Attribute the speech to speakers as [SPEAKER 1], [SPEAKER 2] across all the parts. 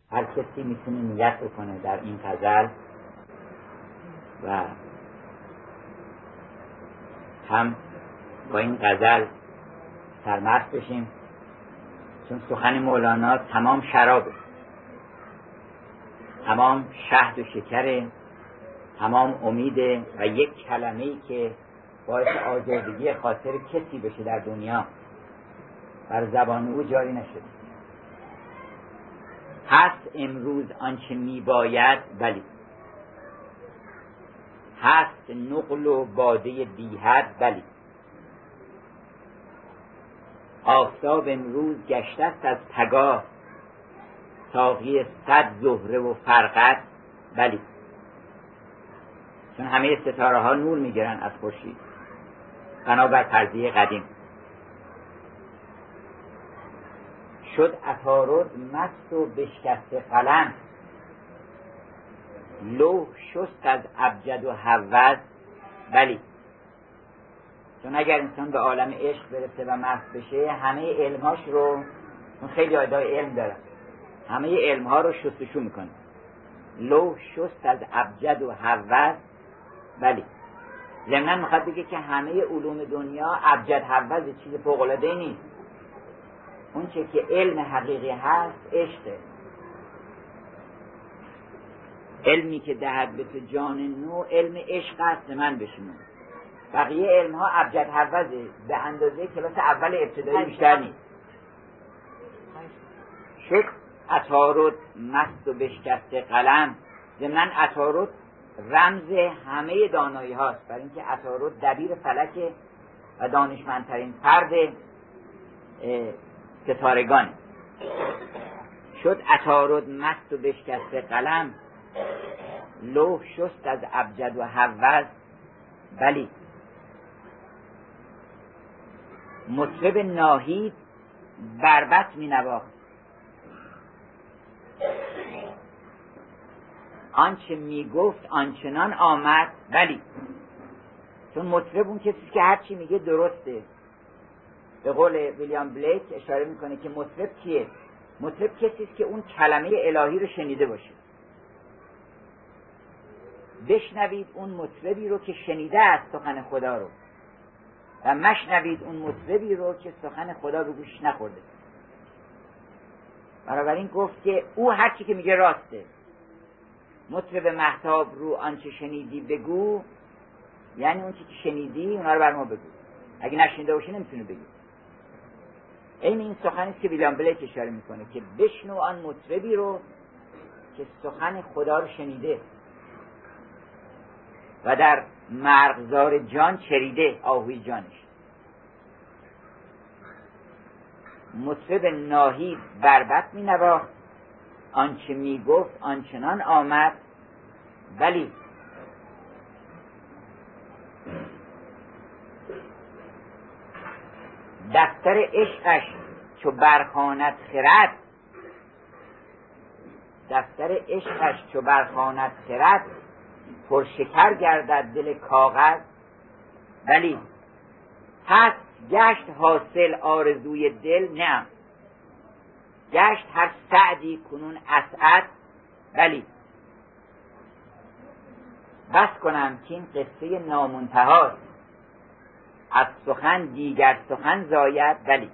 [SPEAKER 1] هر کسی میتونه نیت بکنه در این غزل و هم با این غزل سرمست بشیم، چون سخن مولانا تمام شرابه، تمام شهد و شکره، تمام امیده و یک کلمه‌ای که باعث آزردگی خاطر کسی بشه در دنیا بر زبان او جاری نشده. هست امروز آنچه میباید، بلی هست نقل و باده بی حد، بلی آفتاب امروز گشته است از پگاه، ساقی 100 زهره و فرقد، بلی چون همه ستاره ها نور میگیرن از خورشید بنابر فرضیه قدیم. شد عطارد مست و بشکست قلم، لوح شست از ابجد و هوز، بلی چون اگر انسان به عالم عشق برسه و مست بشه همه علمهاش رو، اون خیلی ادعای علم داره، همه علمها رو شستشو میکنه. لوح شست از ابجد و هوز، بلی ضمناً میخواد بگه که همه علوم دنیا ابجد هوز چیز فوق‌العاده‌ای نیست. اون چه که علم حقیقی هست عشقه، علمی که دهد به تو جان نو، علم عشق است من بشنو. بقیه علم ها ابجد هوزه، به اندازه کلاس اول ابتدایی بیشتر نیست. شد عطارد مست و بشکست قلم، ضمناً عطارد رمز همه دانایی هاست، برای اینکه عطارد دبیر فلک و دانشمندترین فرد ستارگان. شد عطارد مست و بشکست قلم، لوح شست از ابجد و هوز، بلی مطرب ناهید بربط می نواخت، آنچه می گفت آنچنان آمد، بلی چون مطرب اون کسی که هرچی میگه درسته. به قول ویلیام بلیک اشاره میکنه که مطرب کیه؟ مطرب کسی است که اون کلمه الهی رو شنیده باشه. بشنوید اون مطربی رو که شنیده است سخن خدا رو و مشنوید اون مطربی رو که سخن خدا به گوش نخورده. بنابراین گفت که او هرچی که میگه راسته. مطرب مهتاب رو آنچه شنیدی بگو، یعنی اون چی که شنیدی اونا رو بر ما بگو، اگه نشنیده باشی نمیتونه بگی. این سخنی است که ویلیام بلیک اشاره میکنه که بشنو آن مطربی رو که سخن خدا رو شنیده و در مرغزار جان چریده آهوی جانش. مطرب ناهید بربط می نواخت، آنچه می گفت آنچنان آمد، ولی دفتر عشقش چو برخواند خرد، دفتر عشقش چو برخواند خرد، پرشکر گردد دل کاغذ، ولی هست گشت حاصل آرزوی دل، نه گشت هر سعدی کنون اسعد، ولی بس کنم که این قصه نامنتهاست، از سخن دیگر سخن زاید، ولی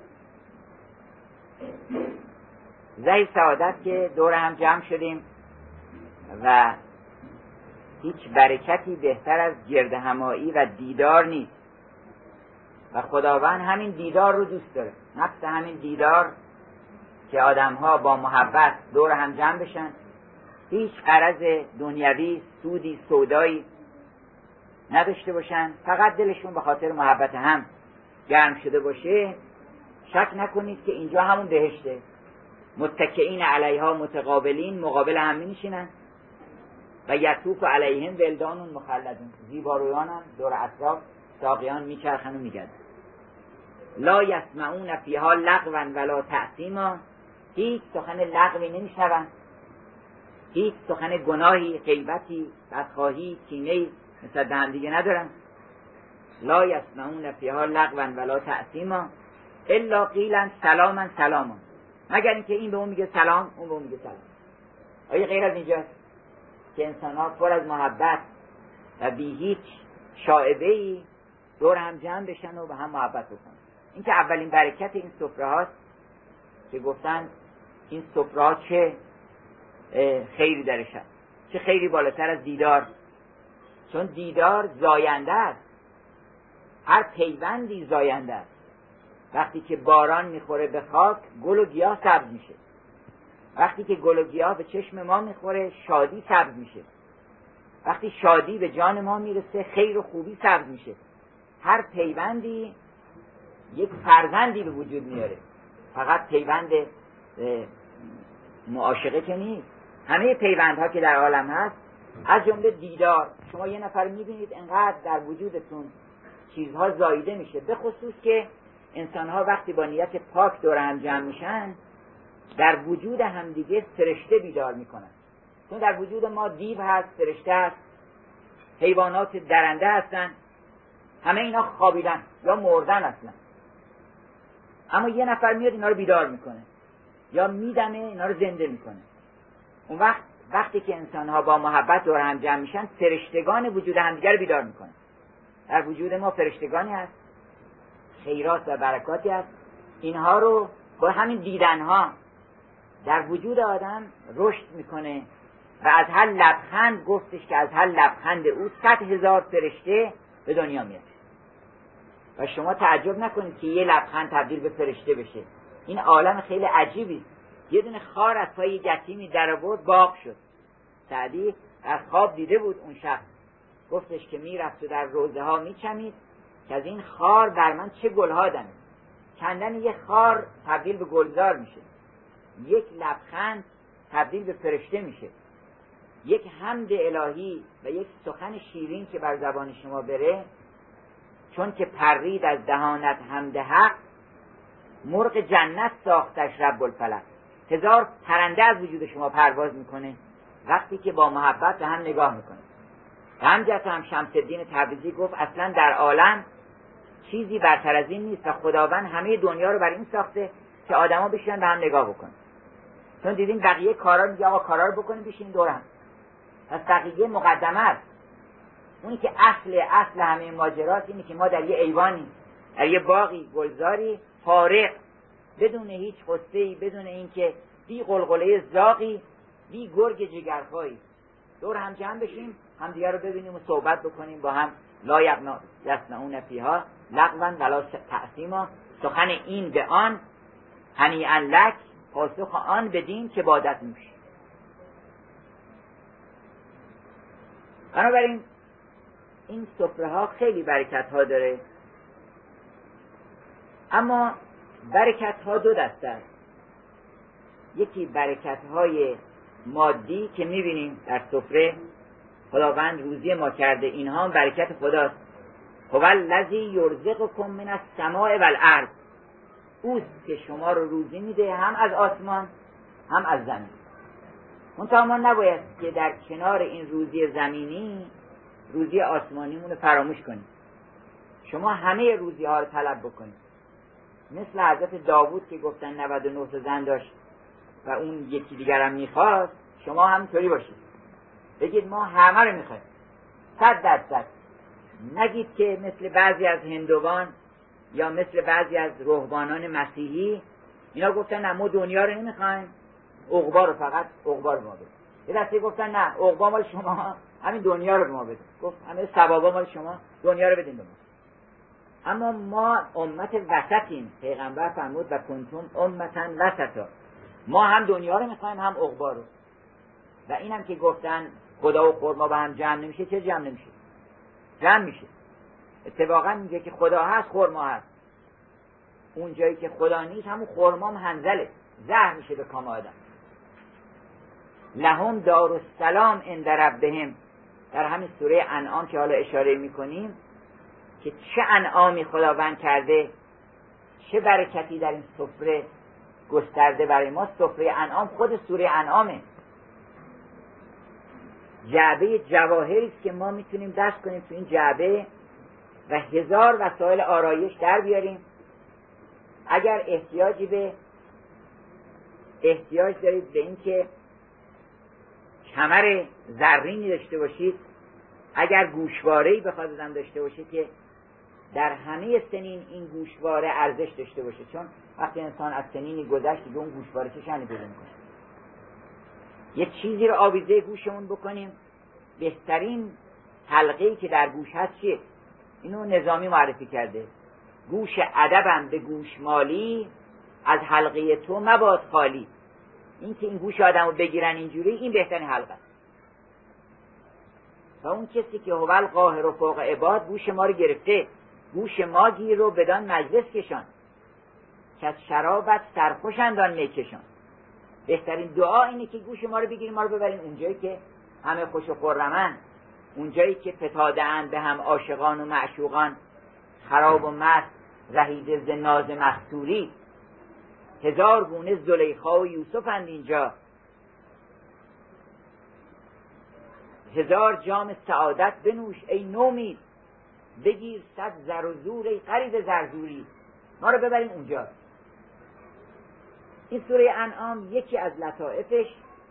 [SPEAKER 1] زهی سعادت که دور هم جمع شدیم و هیچ برکتی بهتر از گرد همایی و دیدار نیست و خداوند همین دیدار رو دوست داره. نفس همین دیدار که آدم ها با محبت دور هم جمع بشن، هیچ غرض دنیوی سودی سودایی نداشته باشن، فقط دلشون به خاطر محبت هم گرم شده باشه. شک نکنید که اینجا همون بهشته، متکئین علیها متقابلین، مقابل هم می نشینن و یطوف علیهم ولدان مخلدون، زیبارویانن دور اطراف ساقیان میچرخن و میگردن. لا یسمعون فیها لغوا ولا تأثیما، هیچ سخن لغوی نمیشنون، هیچ سخن گناهی، غیبتی، بدخواهی، کینه‌ای نسبت به هم دیگه ندارن. لا یسمعون فیها لغوا ولا تأثیما الا قیلا سلاما سلاما، مگر اینکه این به اون میگه سلام، اون به اون میگه سلام. آیا غیر از اینجاست که انسان ها پر از محبت و بی هیچ شائبه‌ای دور هم جمع بشن و به هم محبت بکنن؟ این که اولین برکت این سفره هاست که گفتن این سفره ها چه خیری درش هست، چه خیری بالاتر از دیدار، چون دیدار زاینده است، هر پیوندی زاینده است. وقتی که باران میخوره به خاک گل و گیاه سبز میشه، وقتی که گل و گیاه به چشم ما میخوره شادی سبز میشه، وقتی شادی به جان ما میرسه خیر و خوبی سبز میشه. هر پیوندی یک فرزندی به وجود میاره، فقط پیوند معاشقه که نیست، همه پیوندها که در عالم هست، از جمله دیدار. شما یه نفر میبینید انقدر در وجودتون چیزها زاییده میشه، به خصوص که انسانها وقتی با نیت پاک دور هم جمع میشن در وجود همدیگه فرشته بیدار میکنن. چون در وجود ما دیو هست، فرشته هست، حیوانات درنده هستن، همه اینا خوابیدن یا مردن اصلا، اما یه نفر میاد اینا رو بیدار میکنه یا میدمه اینا رو زنده میکنه. اون وقتی که انسانها با محبت دور هم جمع میشن فرشتگان وجود همدیگه رو بیدار میکنن. در وجود ما فرشتگانی هست، خیرات و برکاتی هست، اینها رو با همین دیدنها در وجود آدم رشد میکنه و از هر لبخند گفتش که از هر لبخند او 100,000 فرشته به دنیا میاد. و شما تعجب نکنید که یه لبخند تبدیل به فرشته بشه. این عالم خیلی عجیبی. یه دونه خار از پای یتیمی در آورد باغ شد. سعدی از خواب دیده بود اون شب، گفتش که میرفت و در روزه ها میچمید که از این خار بر من چه گلها دمید. کندن یه خار تبدیل به گلزار میشه، یک لبخند تبدیل به فرشته میشه، یک حمد الهی و یک سخن شیرین که بر زبان شما بره، چون که پرید از دهانت حمد حق، مرغ جنت ساختش رب الفلق. 1000 پرنده از وجود شما پرواز میکنه وقتی که با محبت به هم نگاه میکنه. همجاست هم شمس الدین تبریزی گفت اصلا در عالم چیزی برتر از این نیست و خداوند همه دنیا رو بر این ساخته که آدما بشینن به هم نگاه بکنن. چون دیدین بقیه کارا میگه آقا کارا رو بکنین بشین دور هم، پس بقیه مقدمه است. اونی که اصل همه ماجراست اینه که ما در یه ایوانی، در یه باغی گلزاری فارغ، بدون هیچ قصه‌ای، بدون اینکه بی قلقله زاغی، بی گرگ جگرخایی دور هم جمع بشیم، همدیگه رو ببینیم و صحبت بکنیم با هم. لا یسمعون فیها لغوا ولا تأثیما، سخن این به آن، هنیئا لک، پاسخ آن بدین که بادت نوش. بنابراین این سفره ها خیلی برکت ها داره، اما برکت ها دو دسته است. یکی برکت های مادی که میبینیم در سفره خداوند روزی ما کرده، اینها هم برکت خداست. هو الذی یرزقکم من السماء والارض، اوست که شما رو روزی میده هم از آسمان هم از زمین. منتها ما نباید که در کنار این روزی زمینی روزی آسمانیمون رو فراموش کنیم. شما همه روزی ها رو طلب بکنید، مثل حضرت داوود که گفتن 99 زن داشت و اون یکی دیگر هم میخواست. شما همینطوری باشید، بگید ما همه رو میخوایم 100%. نگید که مثل بعضی از هندوان یا مثل بعضی از رهبانان مسیحی اینا گفتن نه ما دنیا رو نمیخوایم، عقبا رو فقط عقبا رو ما بده. یه دسته گفتن نه عقبا مال شما، همین دنیا رو به ما بده. گفت همه ثوابا مال شما، دنیا رو بدین به ما. اما ما امت وسطیم، پیغمبر فرمود و کنتم امتا وسطا، ما هم دنیا رو میخوایم هم عقبا رو. و اینم که گفتن خدا و خرما با هم جمع نمیشه، چه جمع نمیشه؟ جمع میشه. اتفاقا میگه که خدا هست خرما هست. اون جایی که خدا نیست همون خرما هم هنزله، زهر میشه به کام آدم. لهم دار السلام عند ربهم، در همین سوره انعام که حالا اشاره میکنیم که چه انعامی خداوند کرده، چه برکتی در این سفره گسترده برای ما. سفره انعام خود سوره انعامه، جعبه جواهری است که ما میتونیم دست کنیم تو این جعبه و 1000 وسایل آرایش در بیاریم. اگر احتیاج دارید به این که کمر زرینی داشته باشید، اگر گوشواره‌ای بخواد آدم داشته باشه که در همه سنین این گوشواره ارزش داشته باشه، چون وقتی انسان از سنینی گذشت دیگه اون گوشواره چه شأنی پیدا می‌کنه. یه چیزی رو آویزه گوشمون بکنیم، بهترین حلقه‌ای که در گوش هست چیه؟ اینو نظامی معرفی کرده: گوش ادبم به گوش مالی، از حلقه تو مباد خالی. این که این گوش آدمو بگیرن اینجوری، این بهترین حلقه است. تا اون کسی که هو القاهر و فوق عباد گوش ما رو گرفته، گوش ما گیر رو بدان مجلس کشان، که از شرابت سرخوشندان میکشان. بهترین دعا اینه که گوش ما رو بگیریم، ما رو ببریم اونجایی که همه خوش و خرمن، اونجایی که فتاده‌اند به هم عاشقان و معشوقان، خراب و مست رهیده ز ناز مستوری. هزار گونه زلیخا و یوسفند اینجا، هزار جام سعادت بنوش ای نومید، بگیر 100 زر و زور ای غریب زرزوری. ما رو ببریم اونجا. این سوره انعام یکی از لطائفش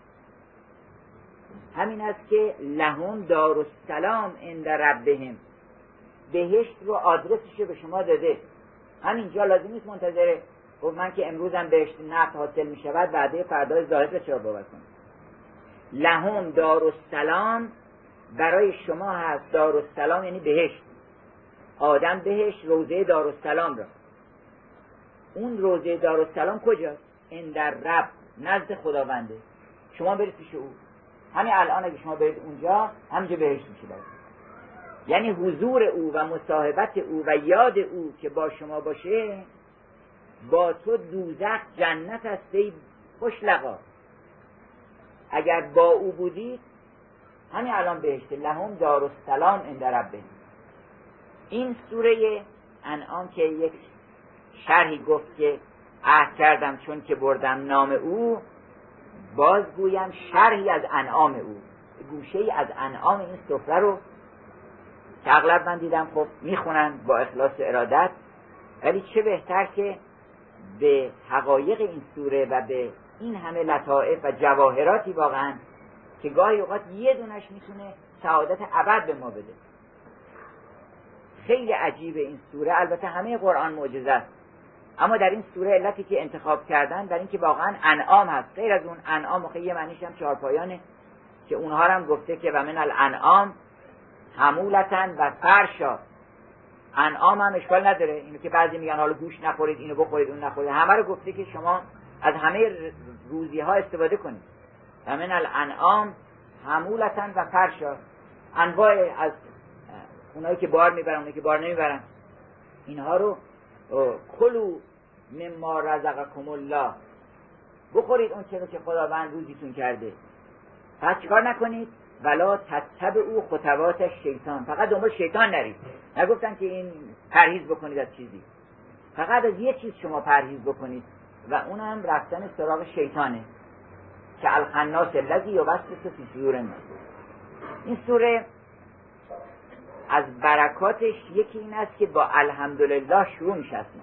[SPEAKER 1] همین است که لهم دارالسلام عند ربهم، بهشت رو آدرسش به شما داده. همینجا لازم نیست منتظره گفت من که امروزم بهشت نقد حاصل می شود بعده فردای زاهد رو چرا باور کنم. لهم دارالسلام، برای شما هست دارالسلام، یعنی بهشت. آدم بهشت روضه دارالسلام را. اون روضه دارالسلام کجاست؟ این در رب، نزد خداونده. شما برید پیش او. همین الان اگه شما برید اونجا، همینجا بهشت میشه برید. یعنی حضور او و مصاحبت او و یاد او که با شما باشه، با تو دوزخ جنت است ای خوش لقا. اگر با او بودید همین الان بهشت. لهم دارالسلام عند ربهم. این سوره انعام که یک شرحی گفت که عهد کردم چون که بردم نام او، باز گویم شرحی از انعام او، گوشه‌ای از انعام این سفره رو که اغلب من دیدم خب میخونن با اخلاص و ارادت، ولی چه بهتر که به حقایق این سوره و به این همه لطائف و جواهراتی واقعا که گاهی اوقات یه دونش میتونه سعادت ابد به ما بده. خیلی عجیبه این سوره. البته همه قرآن معجزه است، اما در این سوره علتی که انتخاب کردن در این که واقعا انعام هست. غیر از اون انعام خیلی یه معنیش هم چهارپایانه که اونها هم گفته که و من الانعام حمولتن و فرشا. انعام هم اشکال نداره، اینو که بعضی میگن حالا گوش نخورید، اینو بخورید، اون نخورید، همه رو گفته که شما از همه روزی ها استفاده کنید. و من الانعام حمولتن و فرشا، انواع از اونایی که بار میبرن، اونایی که بار نمیبرن، اینها رو کلوا مما رزقکم الله، بخورید اون چیزی که خداوند روزیتون کرده. پس چیکار نکنید؟ ولا تتبعوا خطوات شیطان، فقط دنبال شیطان نرید. نگفتن که این پرهیز بکنید از چیزی، فقط از یه چیز شما پرهیز بکنید و اونم رفتن سراغ شیطانه که الخناس الذی یوسوس فی صدور الناس. این سوره از برکاتش یکی این است که با الحمدلله شروع میشه. اصلا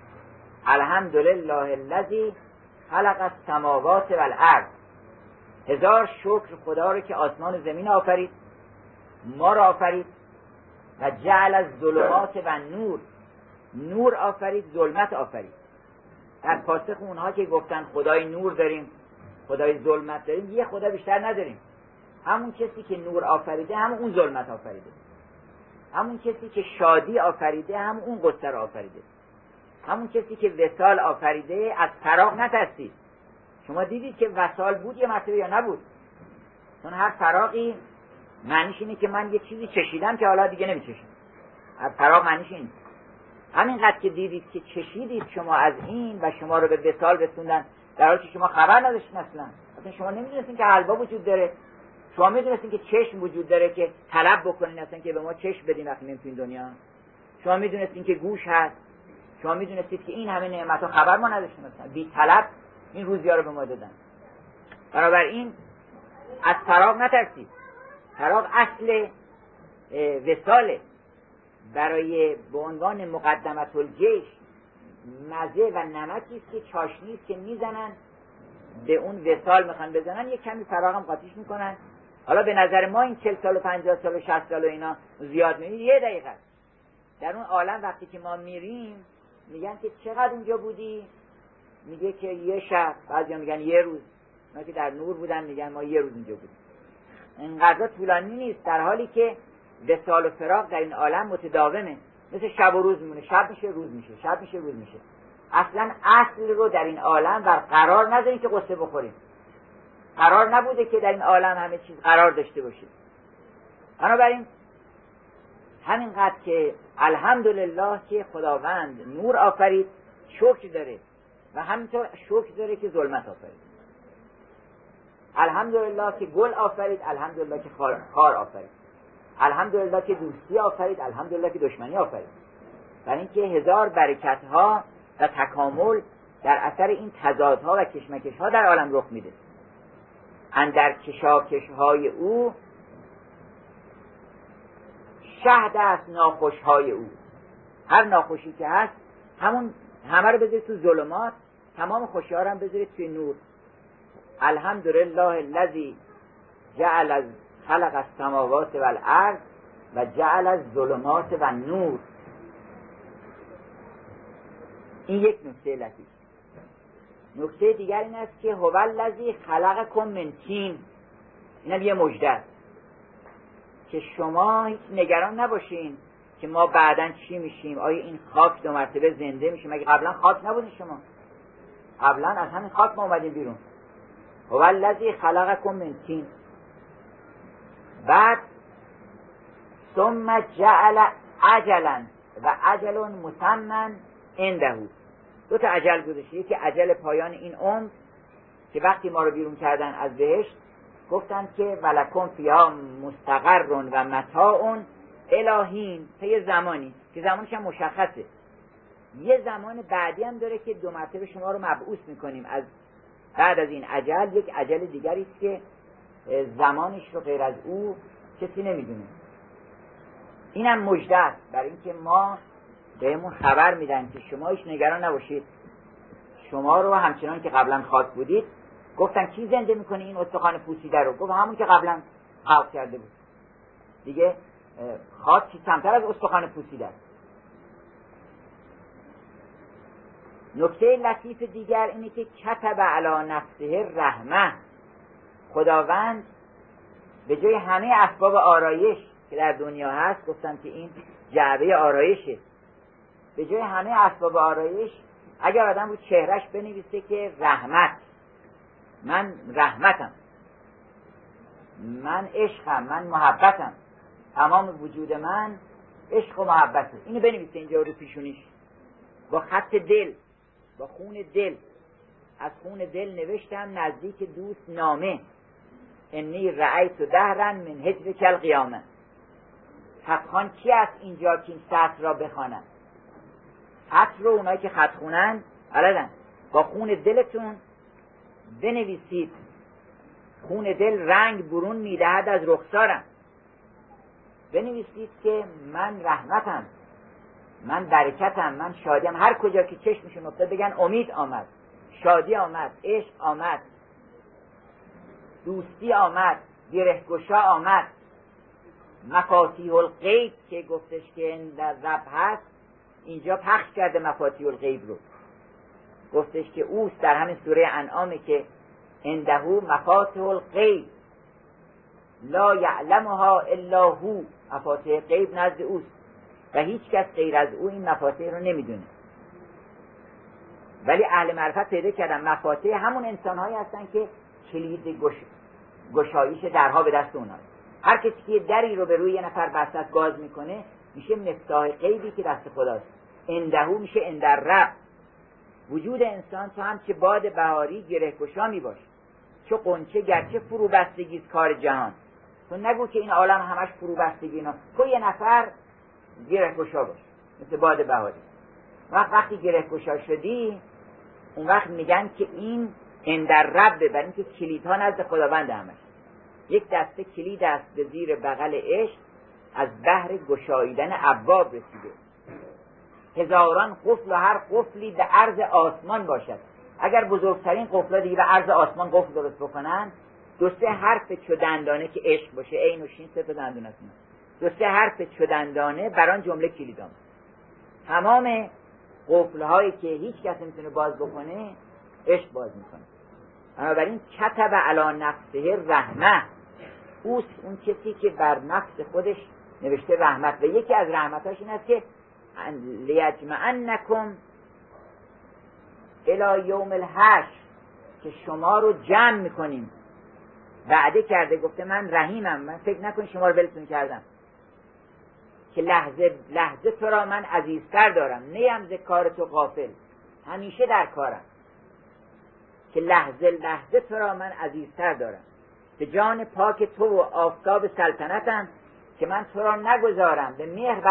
[SPEAKER 1] الحمدلله الذی خلق السماوات والارض، هزار شکر خدا رو که آسمان و زمین آفرید، ما را آفرید، و جعل الظلمات و نور، نور آفرید، ظلمت آفرید. در پاسخ اونها که گفتن خدای نور داریم، خدای ظلمت داریم، یه خدا بیشتر نداریم. همون کسی که نور آفریده همون اون ظلمت آفریده، همون کسی که شادی آفریده همون اون غصه را آفریده، همون کسی که وصال آفریده. از فراغ نترسید. شما دیدید که وصال بود یه مرتبه یا نبود؟ چون هر فراغی معنیش اینه که من یه چیزی چشیدم که حالا دیگه نمیچشم. از فراغ معنیش این. همینقدر که دیدید که چشیدید شما از این و شما رو به وصال رسوندن، در حالی که شما خبر نداشتین اصلا شما نمیدونستین که حلوا وجود داره، شما میدونستین که چشم وجود داره که طلب بکنین اصلا که به ما چشم بدین وقتی میایم تو این دنیا، شما میدونستین که گوش هست، شما میدونستید که این همه نعمت‌ها خبر ما نداشتیم، اصلا بی طلب این روزی‌ها رو به ما دادن. بنابراین از فراغ نترسید. فراغ اصل وصاله. برای به عنوان مقدمت الجیش مزه و نمکی است که چاشنی است که میزنن به اون وصال میخوان بزنن یک کمی فراغم قاطیش میکنن. حالا به نظر ما این 40 سال و 50 سال و 60 سال و اینا زیاد میبینی، 1 دقیقه در اون عالم وقتی که ما میریم میگن که چقدر اونجا بودی؟ میگه که 1 شب، بعضیا میگن 1 روز. اونا که در نور بودن میگن ما 1 روز اونجا بودیم. اینقدر طولانی نیست، در حالی که وصال و فراق در این عالم متداومه، مثل شب و روز میمونه، شب میشه روز میشه، شب میشه روز میشه. اصلا اصل رو در این عالم بر قرار نداریم که قصه بخوریم. قرار نبوده که در این عالم همه چیز قرار داشته باشه. بنابراین همینقدر که الحمدلله که خداوند نور آفرید شکر داره و همینطور شکر داره که ظلمت آفرید. الحمدلله که گل آفرید، الحمدلله که خار آفرید، الحمدلله که دوستی آفرید، الحمدلله که دشمنی آفرید. برای اینکه 1000 برکت‌ها و تکامل در اثر این تضادها و کشمکش‌ها در عالم رخ میده. اندر کشاکش‌های او شهد است ناخوش‌های او. هر ناخوشی که هست همون همه رو بذارید تو ظلمات، تمام خوشی‌ها رو هم بذارید توی نور. الحمدلله الذی جعل از خلق السماوات والارض و جعل الظلمات والنور. این یک نکته لطیف. نکته دیگر این است که هو الذی خلقکم من طین. اینم یه مژده است که شما هیچ نگران نباشین که ما بعداً چی میشیم. آیا این خاک 2 مرتبه زنده میشه؟ مگه قبلا خاک نبودین شما؟ قبلا از همین خاک ما اومدیم بیرون. هو الذی خلقکم من طین. بعد ثم جعل اجلا و اجل مسمى عنده. 2 تا اجل گذاشته، یکی اجل پایان این عمر که وقتی ما رو بیرون کردن از بهشت گفتن که ولکم فیها مستقر و متاع الهین، تا یه زمانی که زمانش هم مشخصه. یه زمان بعدی هم داره که 2 مرتبه شما رو مبعوث میکنیم از بعد از این اجل. یک اجل دیگری است که زمانش رو غیر از او کسی نمیدونه. اینم مژده است برای اینکه ما بهمون خبر میدن که شما هیچ نگران نباشید، شما رو همچنان که قبلا خاک بودید. گفتن کی زنده میکنه این استخوان پوسیده رو؟ گفت همون که قبلا خلق کرده بود دیگه. خاک کمتر از استخوان پوسیده است. نکته لطیف دیگر اینه که کتب علی نفسه رحمه. خداوند به جای همه اسباب آرایش که در دنیا هست، گفتن که این جعبه آرایشه، به جای همه اسباب آرایش اگر آدم رو چهرش بنویسه که رحمت، من رحمتم، من عشقم، من محبتم، تمام وجود من عشق و محبته، اینو بنویسه اینجا رو پیشونیش با خط دل، با خون دل. از خون دل نوشتم نزدیک دوست نامه، انی رأیت دهرا من هجرک القیامه. خطخوان کی است اینجا که این سطر را بخوانن؟ خط رو اونایی که خط خونن بلدن. با خون دلتون بنویسید. خون دل رنگ برون میدهد از رخسارم. بنویسید که من رحمتم، من برکتم، من شادیم. هر کجا که چشمشون افتاد بگن امید آمد، شادی آمد، عشق آمد، دوستی آمد، گرهگشا آمد. مفاتیح الغیب که گفتش که در رب هست، اینجا پخش کرده مفاتیح الغیب رو. گفتش که اوست در همین سوره انعامه که عنده مفاتیح الغیب لا یعلمها الا هو. مفاتیح غیب نزد اوست و هیچ کس غیر از او این مفاتیح رو نمیدونه. ولی اهل معرفت پیدا کردن مفاتیح همون انسان‌هایی هستن که کلید گشایش درها به دست اونها. هر کسی که دری رو به روی یه نفر بسته گاز میکنه میشه مفتاح غیبی که دست خداست. اندهو میشه اندر رب. وجود انسان تو هم چه باد بهاری گرهگشا میباش، چه قنچه گرچه فرو بستگیست کار جهان. تو نگو که این عالم همش فرو بستگی اینا، تو یه نفر گرهگشا باش مثل باد بهاری. وقتی گرهگشا شدی اون وقت میگن که این اندر ربه، برای اینکه کلیدها نزد خداوند همش. یک دسته کلید است به زیر بغل عشق از بحر گشاییدن ابواب رسیده. 1000 قفل و هر قفلی به عرض آسمان باشد. اگر بزرگترین قفل دیگه به عرض آسمان قفل درست بکنن، دو سه حرف چو دندانه که عشق باشه، عین و شین سه تا دندون است، دو سه حرف چو دندانه بر آن جمله کلیدام. تمام قفل‌هایی که هیچ کس نمیتونه باز بکنه، عشق باز میکنه. بنابراین کتب علی نفسه رحمه، اوست اون کسی که بر نفس خودش نوشته رحمت. و یکی از رحمتاش این است که لیجمعنکم الی یوم الحشر، که شما رو جمع میکنیم. وعده کرده، گفته من رحیمم، من فکر نکن شما رو ولتون کردم، که لحظه لحظه تو را من عزیزتر دارم، نیم ز کار تو غافل، همیشه در کارم، که لحظه لحظه تو را من عزیزتر دارم، به جان پاک تو و آفتاب سلطنتم، که من تو را نگذارم، به مهر